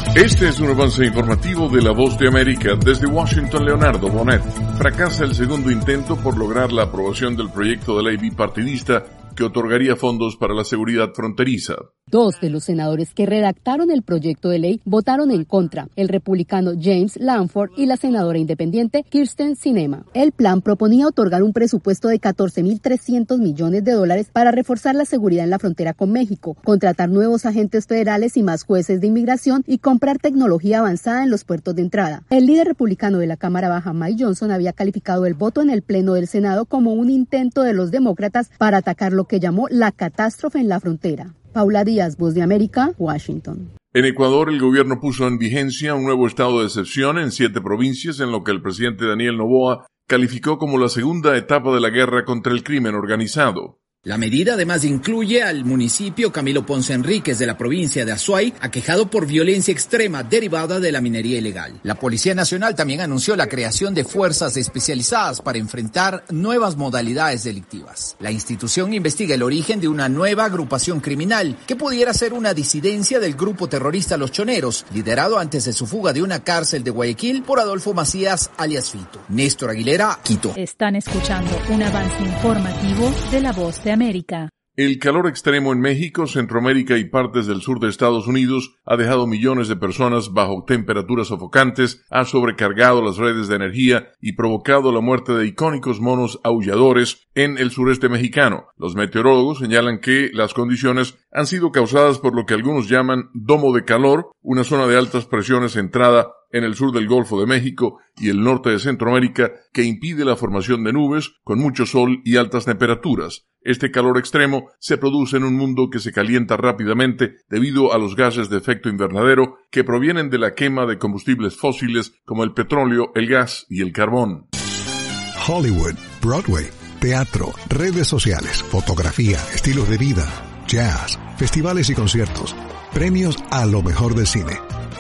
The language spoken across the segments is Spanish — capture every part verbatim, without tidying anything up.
Este es un avance informativo de La Voz de América. Desde Washington, Leonardo Bonet. Fracasa el segundo intento por lograr la aprobación del proyecto de ley bipartidista que otorgaría fondos para la seguridad fronteriza. Dos de los senadores que redactaron el proyecto de ley votaron en contra, el republicano James Lankford y la senadora independiente Kyrsten Sinema. El plan proponía otorgar un presupuesto de catorce mil trescientos millones de dólares para reforzar la seguridad en la frontera con México, contratar nuevos agentes federales y más jueces de inmigración y comprar tecnología avanzada en los puertos de entrada. El líder republicano de la Cámara Baja, Mike Johnson, había calificado el voto en el Pleno del Senado como un intento de los demócratas para atacar lo que llamó la catástrofe en la frontera. Paula Díaz, Voz de América, Washington. En Ecuador, el gobierno puso en vigencia un nuevo estado de excepción en siete provincias en lo que el presidente Daniel Noboa calificó como la segunda etapa de la guerra contra el crimen organizado. La medida además incluye al municipio Camilo Ponce Enríquez de la provincia de Azuay, aquejado por violencia extrema derivada de la minería ilegal. La Policía Nacional también anunció la creación de fuerzas especializadas para enfrentar nuevas modalidades delictivas. La institución investiga el origen de una nueva agrupación criminal que pudiera ser una disidencia del grupo terrorista Los Choneros, liderado antes de su fuga de una cárcel de Guayaquil por Adolfo Macías alias Fito. Néstor Aguilera, Quito. Están escuchando un avance informativo de La Voz de América. El calor extremo en México, Centroamérica y partes del sur de Estados Unidos ha dejado millones de personas bajo temperaturas sofocantes, ha sobrecargado las redes de energía y provocado la muerte de icónicos monos aulladores en el sureste mexicano. Los meteorólogos señalan que las condiciones han sido causadas por lo que algunos llaman domo de calor, una zona de altas presiones centrada en el sur del Golfo de México y el norte de Centroamérica que impide la formación de nubes con mucho sol y altas temperaturas. Este calor extremo se produce en un mundo que se calienta rápidamente debido a los gases de efecto invernadero que provienen de la quema de combustibles fósiles como el petróleo, el gas y el carbón. Hollywood, Broadway, teatro, redes sociales, fotografía, estilos de vida, jazz, festivales y conciertos, premios a lo mejor del cine.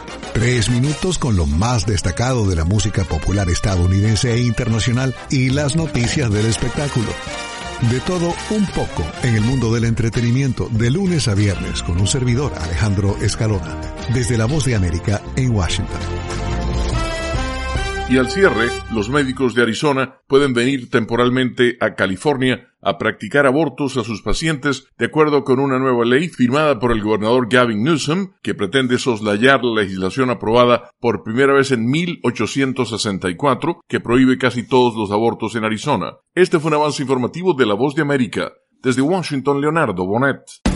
Tres minutos con lo más destacado de la música popular estadounidense e internacional y las noticias del espectáculo. De todo un poco en el mundo del entretenimiento, de lunes a viernes, con un servidor, Alejandro Escalona, desde La Voz de América en Washington. Y al cierre, los médicos de Arizona pueden venir temporalmente a California a practicar abortos a sus pacientes de acuerdo con una nueva ley firmada por el gobernador Gavin Newsom que pretende soslayar la legislación aprobada por primera vez en mil ochocientos sesenta y cuatro que prohíbe casi todos los abortos en Arizona. Este fue un avance informativo de La Voz de América. Desde Washington, Leonardo Bonet.